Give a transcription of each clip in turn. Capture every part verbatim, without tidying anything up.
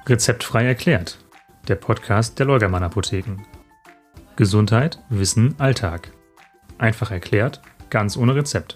Rezeptfrei erklärt. Der Podcast der Leugermann Apotheken. Gesundheit, Wissen, Alltag. Einfach erklärt, ganz ohne Rezept.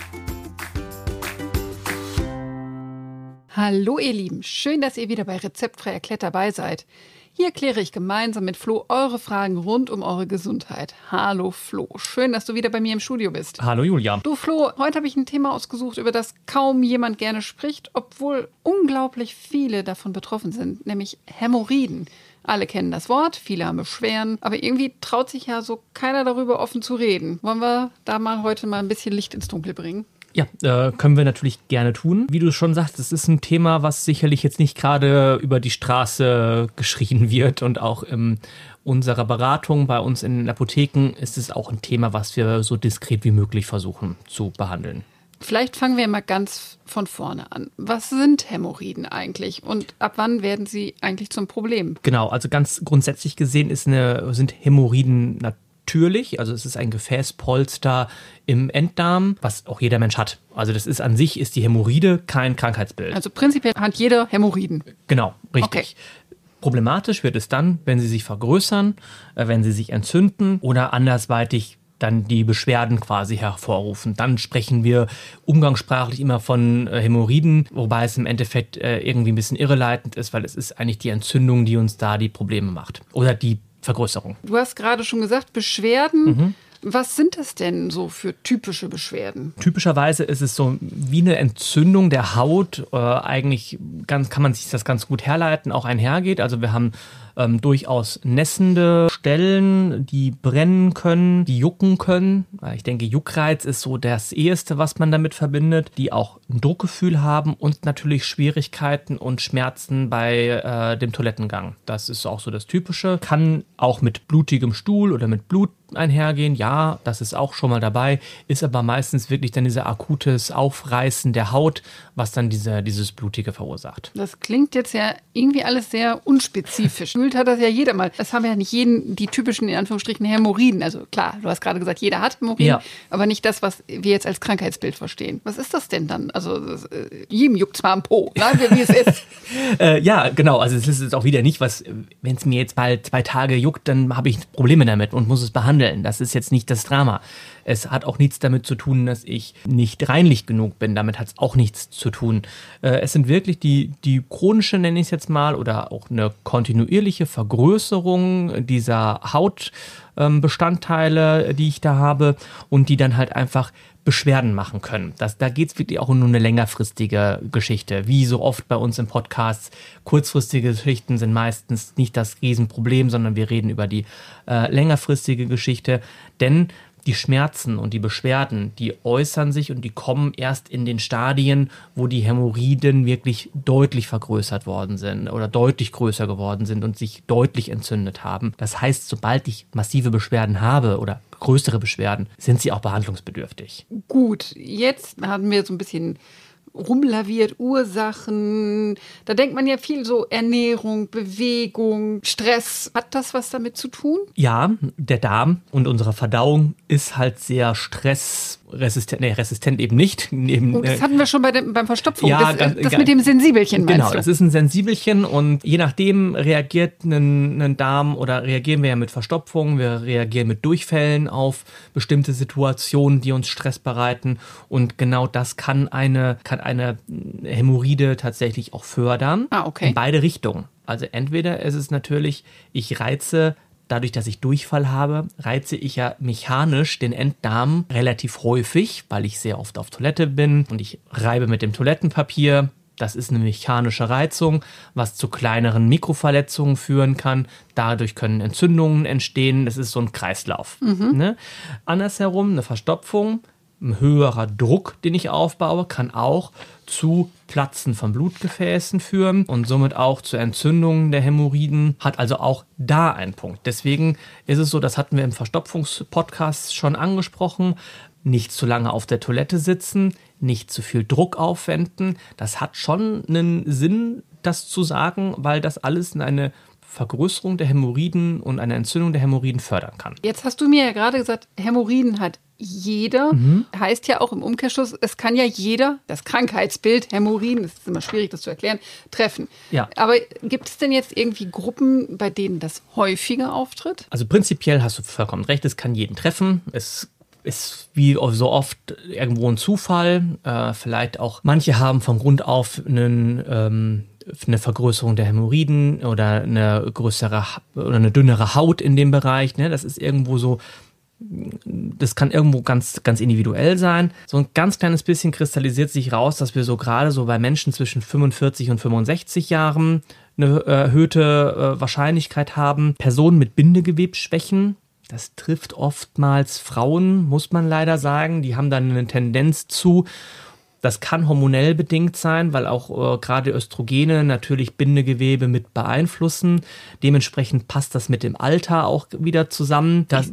Hallo ihr Lieben, schön, dass ihr wieder bei Rezeptfrei erklärt dabei seid. Hier kläre ich gemeinsam mit Flo eure Fragen rund um eure Gesundheit. Hallo Flo, schön, dass du wieder bei mir im Studio bist. Hallo Julia. Du Flo, heute habe ich ein Thema ausgesucht, über das kaum jemand gerne spricht, obwohl unglaublich viele davon betroffen sind, nämlich Hämorrhoiden. Alle kennen das Wort, viele haben Beschwerden, aber irgendwie traut sich ja so keiner darüber offen zu reden. Wollen wir da mal heute mal ein bisschen Licht ins Dunkel bringen? Ja, äh, können wir natürlich gerne tun. Wie du schon sagst, es ist ein Thema, was sicherlich jetzt nicht gerade über die Straße geschrien wird. Und auch in unserer Beratung bei uns in den Apotheken ist es auch ein Thema, was wir so diskret wie möglich versuchen zu behandeln. Vielleicht fangen wir mal ganz von vorne an. Was sind Hämorrhoiden eigentlich und ab wann werden sie eigentlich zum Problem? Genau, also ganz grundsätzlich gesehen ist eine, sind Hämorrhoiden natürlich. Natürlich, also es ist ein Gefäßpolster im Enddarm, was auch jeder Mensch hat. Also das ist an sich, ist die Hämorrhoide kein Krankheitsbild. Also prinzipiell hat jeder Hämorrhoiden. Genau, richtig. Okay. Problematisch wird es dann, wenn sie sich vergrößern, wenn sie sich entzünden oder andersweitig dann die Beschwerden quasi hervorrufen. Dann sprechen wir umgangssprachlich immer von Hämorrhoiden, wobei es im Endeffekt irgendwie ein bisschen irreleitend ist, weil es ist eigentlich die Entzündung, die uns da die Probleme macht. Oder die Vergrößerung. Du hast gerade schon gesagt, Beschwerden. Mhm. Was sind das denn so für typische Beschwerden? Typischerweise ist es so wie eine Entzündung der Haut. Äh, eigentlich ganz, kann man sich das ganz gut herleiten, auch einhergeht. Also wir haben ähm, durchaus nässende Stellen, die brennen können, die jucken können. Ich denke, Juckreiz ist so das Eheste, was man damit verbindet. Die auch ein Druckgefühl haben und natürlich Schwierigkeiten und Schmerzen bei äh, dem Toilettengang. Das ist auch so das Typische. Kann auch mit blutigem Stuhl oder mit Blut einhergehen, ja, das ist auch schon mal dabei, ist aber meistens wirklich dann dieser akutes Aufreißen der Haut, was dann diese, dieses Blutige verursacht. Das klingt jetzt ja irgendwie alles sehr unspezifisch. Gefühlt hat das ja jeder mal. Das haben ja nicht jeden, die typischen, in Anführungsstrichen, Hämorrhoiden. Also klar, du hast gerade gesagt, jeder hat Hämorrhoiden, ja, aber nicht das, was wir jetzt als Krankheitsbild verstehen. Was ist das denn dann? Also äh, jedem juckt zwar am Po, sagen wir, wie es ist. äh, ja, genau, also es ist jetzt auch wieder nicht, was, wenn es mir jetzt bald zwei Tage juckt, dann habe ich Probleme damit und muss es behandeln. Das ist jetzt nicht das Drama. Es hat auch nichts damit zu tun, dass ich nicht reinlich genug bin. Damit hat es auch nichts zu tun. Äh, es sind wirklich die, die chronische, nenne ich es jetzt mal, oder auch eine kontinuierliche Vergrößerung dieser Hautbestandteile, ähm, die ich da habe und die dann halt einfach Beschwerden machen können. Das, da geht es wirklich auch um eine längerfristige Geschichte. Wie so oft bei uns im Podcast, kurzfristige Geschichten sind meistens nicht das Riesenproblem, sondern wir reden über die äh, längerfristige Geschichte. Denn die Schmerzen und die Beschwerden, die äußern sich und die kommen erst in den Stadien, wo die Hämorrhoiden wirklich deutlich vergrößert worden sind oder deutlich größer geworden sind und sich deutlich entzündet haben. Das heißt, sobald ich massive Beschwerden habe oder größere Beschwerden, sind sie auch behandlungsbedürftig. Gut, jetzt haben wir so ein bisschen rumlaviert, Ursachen. Da denkt man ja viel so Ernährung, Bewegung, Stress. Hat das was damit zu tun? Ja, der Darm und unsere Verdauung ist halt sehr stressresistent. Nee, resistent eben nicht. Eben, oh, das hatten wir schon bei dem, beim Verstopfung. Ja, das ganz, das ganz, mit dem Sensibelchen, meinst genau, du? das ist ein Sensibelchen und je nachdem reagiert ein, ein Darm oder reagieren wir ja mit Verstopfung, wir reagieren mit Durchfällen auf bestimmte Situationen, die uns Stress bereiten und genau das kann eine, kann eine Hämorrhoide tatsächlich auch fördern. Ah, okay. In beide Richtungen. Also entweder ist es natürlich, ich reize, dadurch, dass ich Durchfall habe, reize ich ja mechanisch den Enddarm relativ häufig, weil ich sehr oft auf Toilette bin und ich reibe mit dem Toilettenpapier. Das ist eine mechanische Reizung, was zu kleineren Mikroverletzungen führen kann. Dadurch können Entzündungen entstehen. Das ist so ein Kreislauf. Mhm. Ne? Andersherum, eine Verstopfung, ein höherer Druck, den ich aufbaue, kann auch zu Platzen von Blutgefäßen führen und somit auch zu Entzündungen der Hämorrhoiden, hat also auch da einen Punkt. Deswegen ist es so, das hatten wir im Verstopfungspodcast schon angesprochen, nicht zu lange auf der Toilette sitzen, nicht zu viel Druck aufwenden. Das hat schon einen Sinn, das zu sagen, weil das alles eine Vergrößerung der Hämorrhoiden und eine Entzündung der Hämorrhoiden fördern kann. Jetzt hast du mir ja gerade gesagt, Hämorrhoiden hat jeder. Mhm. Heißt ja auch im Umkehrschluss, es kann ja jeder das Krankheitsbild Hämorrhoiden, das ist immer schwierig, das zu erklären, treffen. Ja. Aber gibt es denn jetzt irgendwie Gruppen, bei denen das häufiger auftritt? Also prinzipiell hast du vollkommen recht, es kann jeden treffen. Es ist wie so oft irgendwo ein Zufall. Äh, vielleicht auch, manche haben von Grund auf einen ähm, eine Vergrößerung der Hämorrhoiden oder eine größere oder eine dünnere Haut in dem Bereich. Ne? Das ist irgendwo so, das kann irgendwo ganz, ganz individuell sein. So ein ganz kleines bisschen kristallisiert sich raus, dass wir so gerade so bei Menschen zwischen fünfundvierzig und fünfundsechzig Jahren eine erhöhte äh, Wahrscheinlichkeit haben. Personen mit Bindegewebsschwächen, das trifft oftmals Frauen, muss man leider sagen. Die haben dann eine Tendenz zu. Das kann hormonell bedingt sein, weil auch äh, gerade Östrogene natürlich Bindegewebe mit beeinflussen. Dementsprechend passt das mit dem Alter auch wieder zusammen. Das,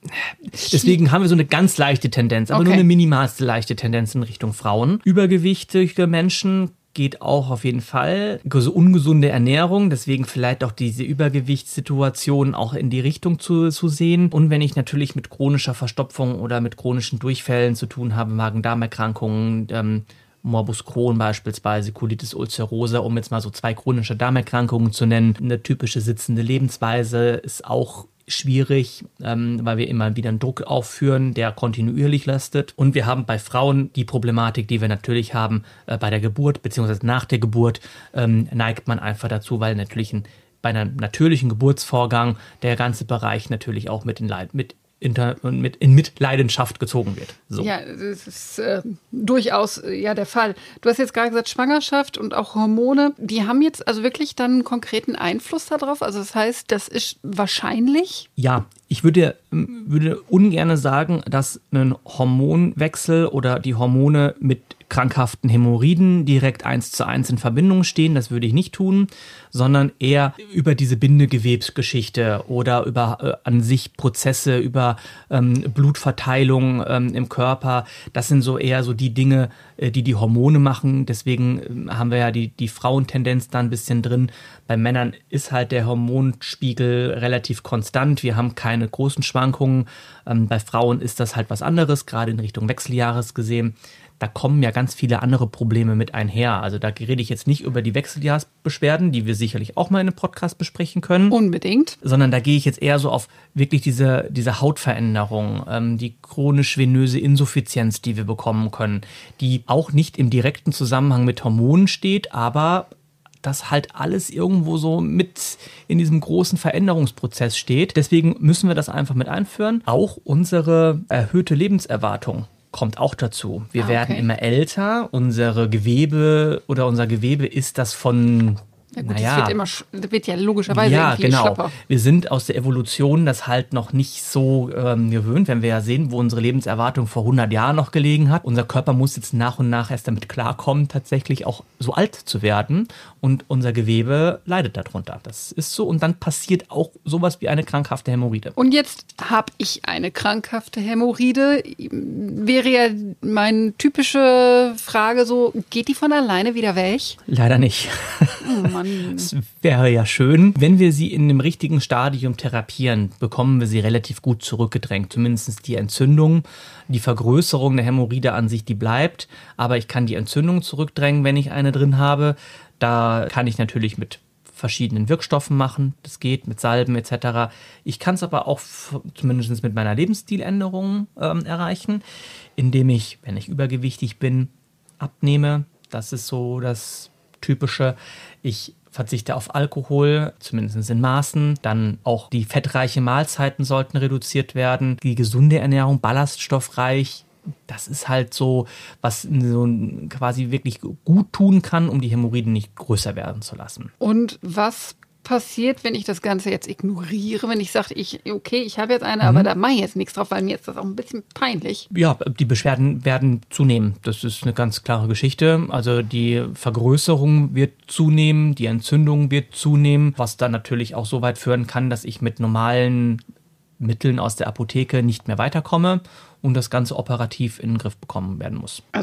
deswegen haben wir so eine ganz leichte Tendenz, aber okay. nur eine minimalste leichte Tendenz in Richtung Frauen. Übergewichtige Menschen geht auch auf jeden Fall. So ungesunde Ernährung, deswegen vielleicht auch diese Übergewichtssituation auch in die Richtung zu, zu sehen. Und wenn ich natürlich mit chronischer Verstopfung oder mit chronischen Durchfällen zu tun habe, Magen-Darm-Erkrankungen, ähm, Morbus Crohn beispielsweise, Colitis ulcerosa, um jetzt mal so zwei chronische Darmerkrankungen zu nennen. Eine typische sitzende Lebensweise ist auch schwierig, ähm, weil wir immer wieder einen Druck aufführen, der kontinuierlich lastet. Und wir haben bei Frauen die Problematik, die wir natürlich haben äh, bei der Geburt, beziehungsweise nach der Geburt, ähm, neigt man einfach dazu, weil natürlich ein, bei einem natürlichen Geburtsvorgang der ganze Bereich natürlich auch mit in Leid, mit Inter und mit in Mitleidenschaft gezogen wird. So. Ja, das ist äh, durchaus äh, ja der Fall. Du hast jetzt gerade gesagt, Schwangerschaft und auch Hormone, die haben jetzt also wirklich dann einen konkreten Einfluss darauf? Also das heißt, das ist wahrscheinlich? Ja, ich würde, würde ungern sagen, dass ein Hormonwechsel oder die Hormone mit krankhaften Hämorrhoiden direkt eins zu eins in Verbindung stehen. Das würde ich nicht tun, sondern eher über diese Bindegewebsgeschichte oder über äh, an sich Prozesse, über ähm, Blutverteilung ähm, im Körper. Das sind so eher so die Dinge, äh, die die Hormone machen. Deswegen äh, haben wir ja die, die Frauentendenz da ein bisschen drin. Bei Männern ist halt der Hormonspiegel relativ konstant. Wir haben keine großen Schwankungen. Ähm, bei Frauen ist das halt was anderes, gerade in Richtung Wechseljahres gesehen. Da kommen ja ganz viele andere Probleme mit einher. Also da rede ich jetzt nicht über die Wechseljahrsbeschwerden, die wir sicherlich auch mal in einem Podcast besprechen können. Unbedingt. Sondern da gehe ich jetzt eher so auf wirklich diese, diese Hautveränderung, ähm, die chronisch-venöse Insuffizienz, die wir bekommen können, die auch nicht im direkten Zusammenhang mit Hormonen steht, aber das halt alles irgendwo so mit in diesem großen Veränderungsprozess steht. Deswegen müssen wir das einfach mit einführen. Auch unsere erhöhte Lebenserwartung kommt auch dazu. Wir ah, okay. werden immer älter, unsere Gewebe oder unser Gewebe ist das von... Ja gut, naja, das wird, immer, das wird ja logischerweise ja, irgendwie genau. schlapper. Wir sind aus der Evolution das halt noch nicht so ähm, gewöhnt, wenn wir ja sehen, wo unsere Lebenserwartung vor hundert Jahren noch gelegen hat. Unser Körper muss jetzt nach und nach erst damit klarkommen, tatsächlich auch so alt zu werden und unser Gewebe leidet darunter. Das ist so und dann passiert auch sowas wie eine krankhafte Hämorrhoide. Und jetzt habe ich eine krankhafte Hämorrhoide. Wäre ja meine typische Frage so, geht die von alleine wieder weg? Leider nicht. Oh Mann. Es wäre ja schön. Wenn wir sie in dem richtigen Stadium therapieren, bekommen wir sie relativ gut zurückgedrängt. Zumindest die Entzündung, die Vergrößerung der Hämorrhoide an sich, die bleibt. Aber ich kann die Entzündung zurückdrängen, wenn ich eine drin habe. Da kann ich natürlich mit verschiedenen Wirkstoffen machen. Das geht mit Salben et cetera. Ich kann es aber auch f- zumindest mit meiner Lebensstiländerung ähm, erreichen, indem ich, wenn ich übergewichtig bin, abnehme. Das ist so das Typische. Ich verzichte auf Alkohol, zumindest in Maßen. Dann auch die fettreiche Mahlzeiten sollten reduziert werden. Die gesunde Ernährung, ballaststoffreich. Das ist halt so, was so quasi wirklich gut tun kann, um die Hämorrhoiden nicht größer werden zu lassen. Und was passiert, wenn ich das Ganze jetzt ignoriere, wenn ich sage, ich, okay, ich habe jetzt eine, Mhm. aber da mache ich jetzt nichts drauf, weil mir ist das auch ein bisschen peinlich. Ja, die Beschwerden werden zunehmen. Das ist eine ganz klare Geschichte. Also die Vergrößerung wird zunehmen, die Entzündung wird zunehmen, was dann natürlich auch so weit führen kann, dass ich mit normalen Mitteln aus der Apotheke nicht mehr weiterkomme und das Ganze operativ in den Griff bekommen werden muss. Also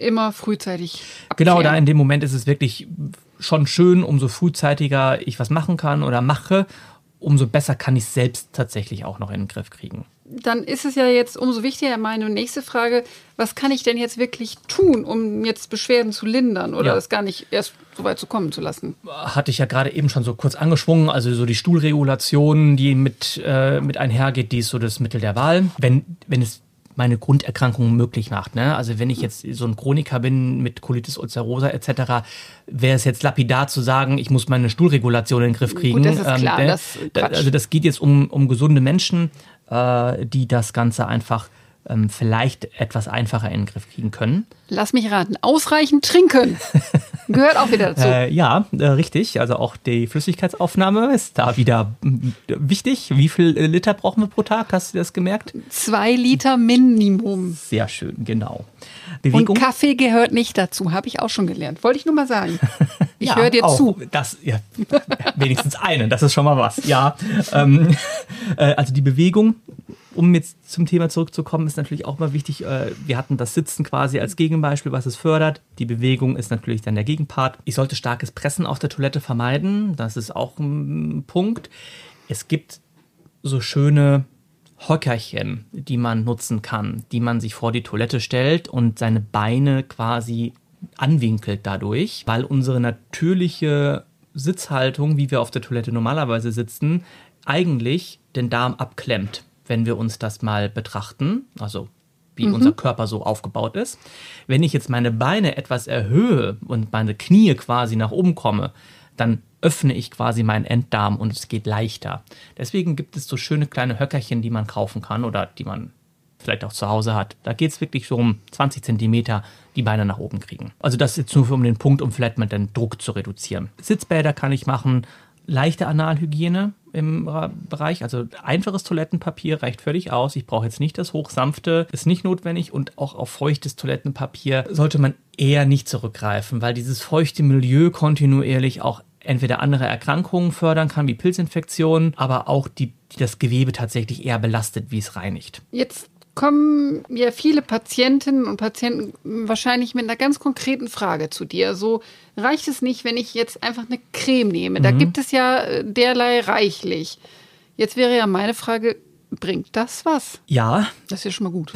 immer frühzeitig abklären. Genau, da in dem Moment ist es wirklich schon schön, umso frühzeitiger ich was machen kann oder mache, umso besser kann ich es selbst tatsächlich auch noch in den Griff kriegen. Dann ist es ja jetzt umso wichtiger, meine nächste Frage, was kann ich denn jetzt wirklich tun, um jetzt Beschwerden zu lindern oder ja. das gar nicht erst so weit zu kommen zu lassen? Hatte ich ja gerade eben schon so kurz angeschwungen, also so die Stuhlregulation, die mit, äh, mit einhergeht, die ist so das Mittel der Wahl. Wenn, wenn es meine Grunderkrankungen möglich macht. Ne? Also wenn ich jetzt so ein Chroniker bin mit Colitis ulcerosa et cetera, wäre es jetzt lapidar zu sagen, ich muss meine Stuhlregulation in den Griff kriegen. Gut, das ist klar. Ähm, das da, also das geht jetzt um, um gesunde Menschen, äh, die das Ganze einfach ähm, vielleicht etwas einfacher in den Griff kriegen können. Lass mich raten, ausreichend trinken gehört auch wieder dazu. Äh, ja, äh, richtig. Also auch die Flüssigkeitsaufnahme ist da wieder m- wichtig. Wie viel äh, Liter brauchen wir pro Tag? Hast du das gemerkt? Zwei Liter Minimum. Sehr schön, genau. Und Kaffee gehört nicht dazu, habe ich auch schon gelernt. Wollte ich nur mal sagen. Ich ja, höre dir auch. zu. Das, ja, wenigstens einen, das ist schon mal was. Ja, ähm, äh, also die Bewegung, um jetzt zum Thema zurückzukommen, ist natürlich auch mal wichtig. Äh, wir hatten das Sitzen quasi als Gegenbeispiel, was es fördert. Die Bewegung ist natürlich dann der Gegenpart. Ich sollte starkes Pressen auf der Toilette vermeiden. Das ist auch ein Punkt. Es gibt so schöne Höckerchen, die man nutzen kann, die man sich vor die Toilette stellt und seine Beine quasi anwinkelt dadurch, weil unsere natürliche Sitzhaltung, wie wir auf der Toilette normalerweise sitzen, eigentlich den Darm abklemmt, wenn wir uns das mal betrachten, also wie mhm. unser Körper so aufgebaut ist. Wenn ich jetzt meine Beine etwas erhöhe und meine Knie quasi nach oben komme, dann öffne ich quasi meinen Enddarm und es geht leichter. Deswegen gibt es so schöne kleine Höckerchen, die man kaufen kann oder die man vielleicht auch zu Hause hat. Da geht es wirklich so um zwanzig Zentimeter die Beine nach oben kriegen. Also das ist jetzt nur um den Punkt, um vielleicht mal den Druck zu reduzieren. Sitzbäder kann ich machen, leichte Analhygiene im Bereich, also einfaches Toilettenpapier reicht völlig aus. Ich brauche jetzt nicht das hochsanfte, ist nicht notwendig und auch auf feuchtes Toilettenpapier sollte man eher nicht zurückgreifen, weil dieses feuchte Milieu kontinuierlich auch entweder andere Erkrankungen fördern kann, wie Pilzinfektionen, aber auch die, die das Gewebe tatsächlich eher belastet, wie es reinigt. Jetzt kommen ja viele Patientinnen und Patienten wahrscheinlich mit einer ganz konkreten Frage zu dir. So, reicht es nicht, wenn ich jetzt einfach eine Creme nehme? Da mhm. gibt es ja derlei reichlich. Jetzt wäre ja meine Frage, bringt das was? Ja. Das ist ja schon mal gut.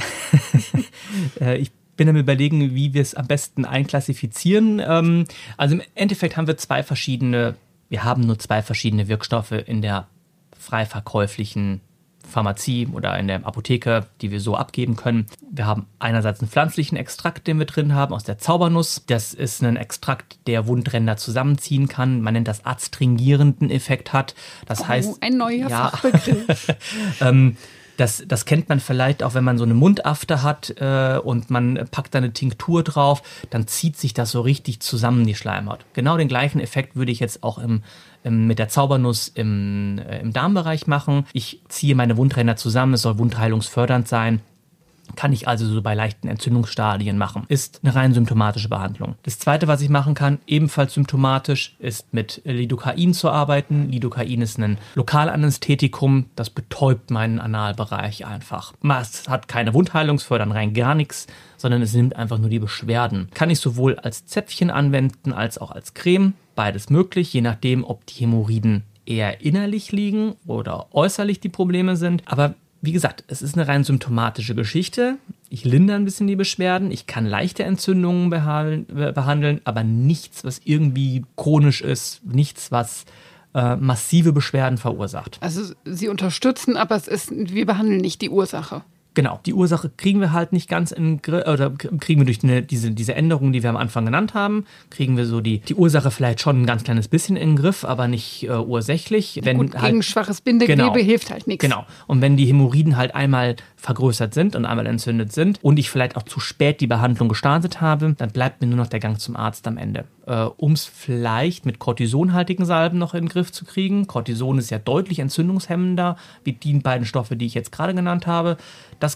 ich bin am Überlegen, wie wir es am besten einklassifizieren. Also im Endeffekt haben wir zwei verschiedene, wir haben nur zwei verschiedene Wirkstoffe in der frei verkäuflichen Pharmazie oder in der Apotheke, die wir so abgeben können. Wir haben einerseits einen pflanzlichen Extrakt, den wir drin haben, aus der Zaubernuss. Das ist ein Extrakt, der Wundränder zusammenziehen kann. Man nennt das adstringierenden Effekt hat. Das oh, heißt, ein neuer ja, Fachbegriff. ähm, Das, das kennt man vielleicht auch, wenn man so eine Mundafte hat äh, und man packt da eine Tinktur drauf, dann zieht sich das so richtig zusammen, die Schleimhaut. Genau den gleichen Effekt würde ich jetzt auch im, im, mit der Zaubernuss im, äh, im Darmbereich machen. Ich ziehe meine Wundränder zusammen, es soll wundheilungsfördernd sein. Kann ich also so bei leichten Entzündungsstadien machen. Ist eine rein symptomatische Behandlung. Das Zweite, was ich machen kann, ebenfalls symptomatisch, ist mit Lidocain zu arbeiten. Lidocain ist ein Lokalanästhetikum, das betäubt meinen Analbereich einfach. Es hat keine Wundheilungsfördern, rein gar nichts, sondern es nimmt einfach nur die Beschwerden. Kann ich sowohl als Zäpfchen anwenden, als auch als Creme. Beides möglich, je nachdem, ob die Hämorrhoiden eher innerlich liegen oder äußerlich die Probleme sind. Aber wie gesagt, es ist eine rein symptomatische Geschichte. Ich lindere ein bisschen die Beschwerden. Ich kann leichte Entzündungen behandeln, aber nichts, was irgendwie chronisch ist, nichts, was äh, massive Beschwerden verursacht. Also Sie unterstützen, aber es ist, wir behandeln nicht die Ursache. Genau, die Ursache kriegen wir halt nicht ganz in Griff, oder kriegen wir durch eine, diese, diese Änderungen, die wir am Anfang genannt haben, kriegen wir so die, die Ursache vielleicht schon ein ganz kleines bisschen in den Griff, aber nicht äh, ursächlich. Wenn Gut, halt, gegen schwaches Bindegewebe genau, hilft halt nichts. Genau, und wenn die Hämorrhoiden halt einmal vergrößert sind und einmal entzündet sind und ich vielleicht auch zu spät die Behandlung gestartet habe, dann bleibt mir nur noch der Gang zum Arzt am Ende. Äh, um es vielleicht mit kortisonhaltigen Salben noch in den Griff zu kriegen. Cortison ist ja deutlich entzündungshemmender wie die beiden Stoffe, die ich jetzt gerade genannt habe. Das geht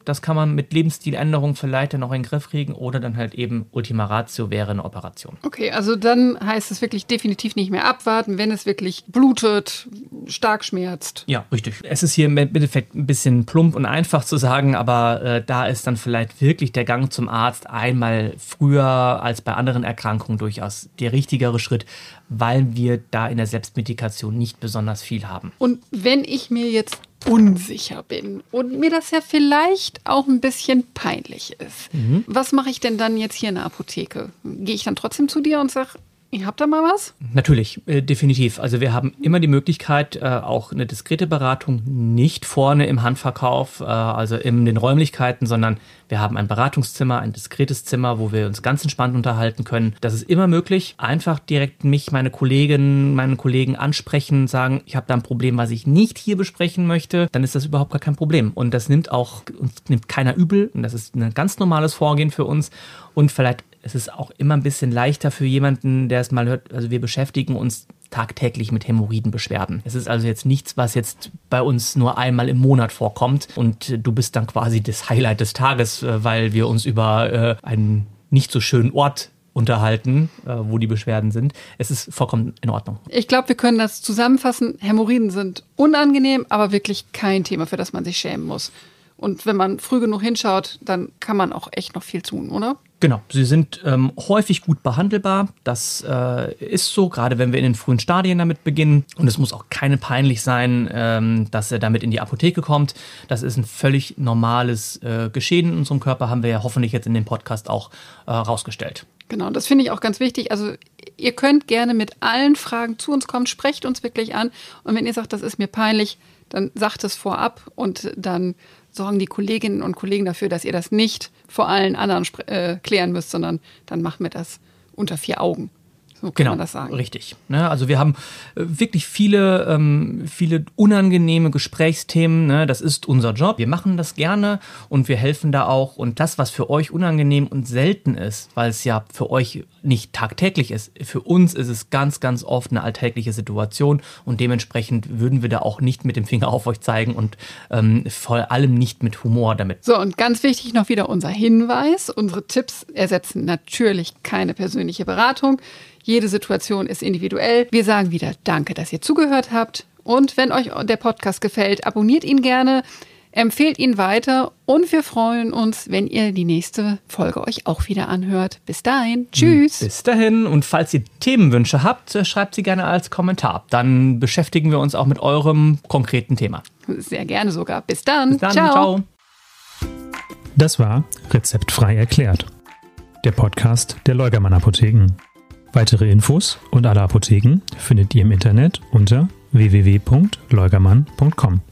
Das kann man mit Lebensstiländerung vielleicht dann noch in den Griff kriegen oder dann halt eben Ultima Ratio wäre eine Operation. Okay, also dann heißt es wirklich definitiv nicht mehr abwarten, wenn es wirklich blutet, stark schmerzt. Ja, richtig. Es ist hier im Endeffekt ein bisschen plump und einfach zu sagen, aber äh, da ist dann vielleicht wirklich der Gang zum Arzt einmal früher als bei anderen Erkrankungen durchaus der richtigere Schritt, weil wir da in der Selbstmedikation nicht besonders viel haben. Und wenn ich mir jetzt unsicher bin und mir das ja vielleicht auch ein bisschen peinlich ist, mhm. was mache ich denn dann jetzt hier in der Apotheke? Gehe ich dann trotzdem zu dir und sage, ihr habt da mal was? Natürlich, äh, definitiv. Also wir haben immer die Möglichkeit, äh, auch eine diskrete Beratung, nicht vorne im Handverkauf, äh, also in den Räumlichkeiten, sondern wir haben ein Beratungszimmer, ein diskretes Zimmer, wo wir uns ganz entspannt unterhalten können. Das ist immer möglich. Einfach direkt mich, meine Kolleginnen, meinen Kollegen ansprechen, sagen, ich habe da ein Problem, was ich nicht hier besprechen möchte, dann ist das überhaupt gar kein Problem. Und das nimmt auch, uns nimmt keiner übel. Und das ist ein ganz normales Vorgehen für uns. Und vielleicht es ist auch immer ein bisschen leichter für jemanden, der es mal hört. Also wir beschäftigen uns tagtäglich mit Hämorrhoidenbeschwerden. Es ist also jetzt nichts, was jetzt bei uns nur einmal im Monat vorkommt und du bist dann quasi das Highlight des Tages, weil wir uns über äh, einen nicht so schönen Ort unterhalten, äh, wo die Beschwerden sind. Es ist vollkommen in Ordnung. Ich glaube, wir können das zusammenfassen. Hämorrhoiden sind unangenehm, aber wirklich kein Thema, für das man sich schämen muss. Und wenn man früh genug hinschaut, dann kann man auch echt noch viel tun, oder? Genau, sie sind ähm, häufig gut behandelbar. Das äh, ist so, gerade wenn wir in den frühen Stadien damit beginnen. Und es muss auch keine peinlich sein, ähm, dass er damit in die Apotheke kommt. Das ist ein völlig normales äh, Geschehen in unserem Körper, haben wir ja hoffentlich jetzt in dem Podcast auch äh, rausgestellt. Genau, das finde ich auch ganz wichtig. Also ihr könnt gerne mit allen Fragen zu uns kommen, sprecht uns wirklich an. Und wenn ihr sagt, das ist mir peinlich, dann sagt es vorab und dann sorgen die Kolleginnen und Kollegen dafür, dass ihr das nicht vor allen anderen äh, klären müsst, sondern dann machen wir das unter vier Augen. So kann genau, man das sagen. Richtig. Ne? Also wir haben äh, wirklich viele, ähm, viele unangenehme Gesprächsthemen. Ne? Das ist unser Job. Wir machen das gerne und wir helfen da auch. Und das, was für euch unangenehm und selten ist, weil es ja für euch nicht tagtäglich ist, für uns ist es ganz, ganz oft eine alltägliche Situation und dementsprechend würden wir da auch nicht mit dem Finger auf euch zeigen und ähm, vor allem nicht mit Humor damit. So, und ganz wichtig noch wieder unser Hinweis. Unsere Tipps ersetzen natürlich keine persönliche Beratung. Jede Situation ist individuell. Wir sagen wieder Danke, dass ihr zugehört habt. Und wenn euch der Podcast gefällt, abonniert ihn gerne, empfehlt ihn weiter und wir freuen uns, wenn ihr die nächste Folge euch auch wieder anhört. Bis dahin. Tschüss. Bis dahin. Und falls ihr Themenwünsche habt, schreibt sie gerne als Kommentar. Dann beschäftigen wir uns auch mit eurem konkreten Thema. Sehr gerne sogar. Bis dann. Bis dann. Ciao. Ciao. Das war Rezeptfrei erklärt. Der Podcast der Leugermann Apotheken. Weitere Infos und alle Apotheken findet ihr im Internet unter w w w punkt leugermann punkt com.